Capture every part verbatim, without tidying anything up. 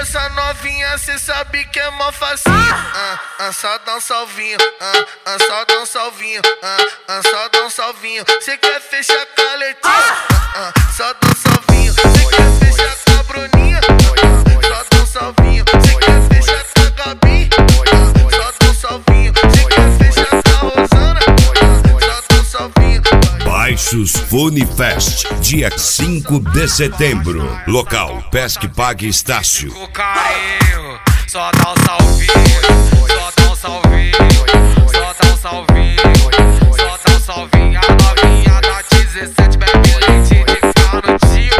essa novinha, cê sabe que é mó facinho. Ah, ah, só dá um salvinho, ah, ah, só dá um salvinho, ah, ah, só dá um salvinho. Cê quer fechar com a Letícia? Ah, ah, só dá um salvinho. Cê quer fechar com a Bruninha? Só dá um salvinho. Cê quer fechar com a Gabi? Só dá um salvinho. Cê quer fechar com a Rosana? Só dá um salvinho. Baixos Fone Fest, dia cinco de setembro. Local, Pesque Pague Estácio. Com carinho, só dá um salvinho, só dá um salvinho, só dá um salvinho, só dá um salvinho. A novinha da dezessete bebe leite de canudinho.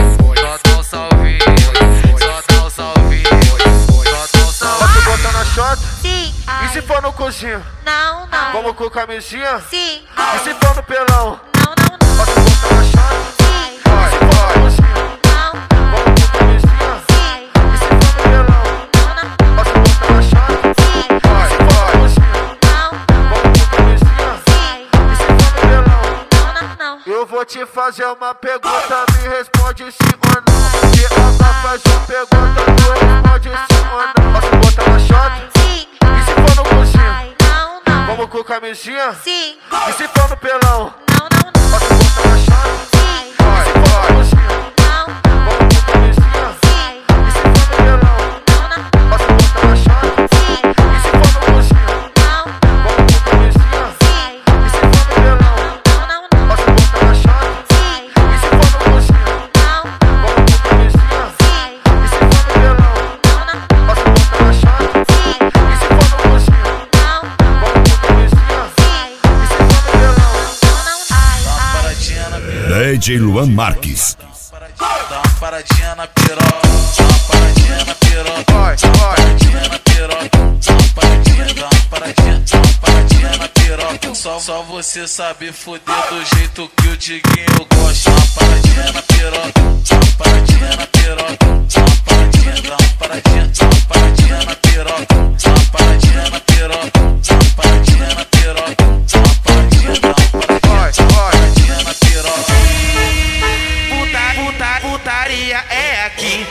Só dá um salvinho, só dá um salvinho, só dá um salvinho. Posso botar na shot? Sim. E se for no coxinho? Não, não. Vamos com camisinha? Sim. E se for no pelão? Não, não, não. Posso botar na shot? Sim. E se for no coxinho? Não. Vamos com camisinha? Sim. E se for no pelão? Não, não. Posso botar na shot? Sim. E se for no coxinho? Não. Vamos com camisinha? Sim. E se for no pelão? Não, não, não. Eu vou te fazer uma pergunta, me responde sim ou não. Se ela faz uma pergunta, tu responde sim ou não. Posso botar na shot? Sim. E se for no coxinho? Não, não. Vamos com camisinha? Sim. E se for no pelão? Não, não, não. Posso botar na shot? Sim. E se for no coxinho? Não. Vamos com camisinha? Sim. E se for no pelão? Não, não. Posso botar na shot? Sim. E se for no coxinho? Não. Vamos com camisinha? Sim. E se for no pelão? Não, não, não. Posso botar na shot? Sim. E se for no coxinho? Não. Vamos com camisinha? Sim. E se for no pelão? Não, não. Posso botar na shot? Sim. E se for no coxinho? Não. Vamos com camisinha? Sim. E se for no pelão? Não, não. Ai, ai. Paradinha na piroca, D J Luan Marques. dá uma paradinha na piroca, dá uma paradinha na piroca, dá uma paradinha na piroca, dá uma paradinha, dá uma paradinha, dá uma paradinha na piroca. Só, só você sabe foder do jeito que o Diguinho gosta. Dá uma paradinha na piroca, dá uma paradinha na piroca, dá uma paradinha, dá uma paradinha, dá uma paradinha na piroca, dá uma paradinha na piroca, dá uma paradinha na piroca, dá uma paradinha, dá uma paradinha, dá uma paradinha na piroca. Puta, puta, putaria é aqui.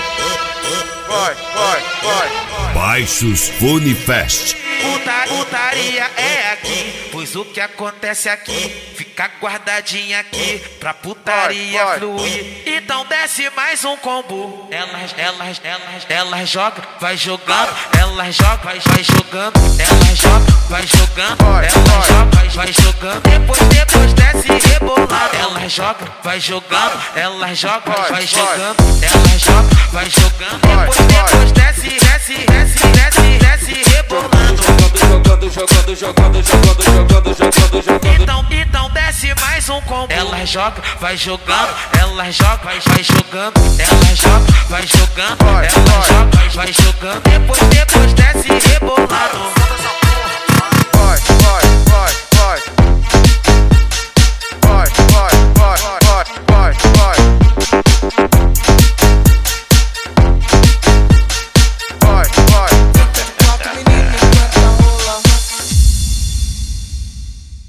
Vai, vai, vai. Baixos Fone Fest. Puta, putaria é aqui. Pois o que acontece aqui fica guardadinha aqui pra putaria Vai, vai. fluir. Então desce mais um combo. Elas, elas, elas, elas jogam, vai jogando. Elas jogam, vai, vai jogando. Elas jogam, vai jogando. Vai, Elas vai. jogam, vai, vai jogando. Depois, depois desce rebolando. Elas jogam, vai jogando. Elas jogam, vai, Vai, vai vai. jogando. Elas jogam, vai jogando. Vai, Depois, vai. depois desce, desce, desce, desce, desce rebolando. Jogando, jogando, jogando, jogando, jogando, jogando, jogando. Então, então desce mais um combo. Ela joga, vai jogando. Ela joga, vai, vai jogando. Ela joga, vai jogando. Vai, Ela vai. joga, vai, vai jogando. Depois, depois desce rebolando.